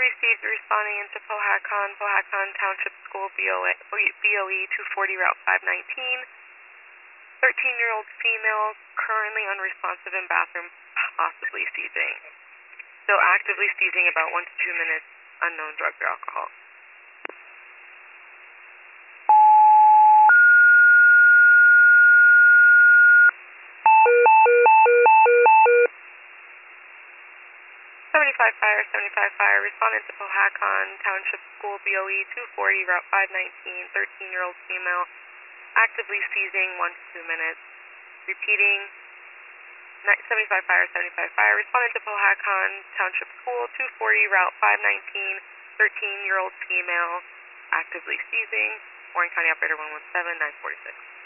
received responding into Powhatan Township School, BOE 240, Route 519. 13-year-old female, currently unresponsive in bathroom, possibly seizing. Still actively seizing, about 1 to 2 minutes, unknown drugs or alcohol. Fire, responded to Powhatan Township School, BOE 240, Route 519, 13-year-old female, actively seizing, 1 to 2 minutes. Repeating, 75 Fire, responded to Powhatan Township School, 240, Route 519, 13-year-old female, actively seizing. Warren County Operator 117, 946.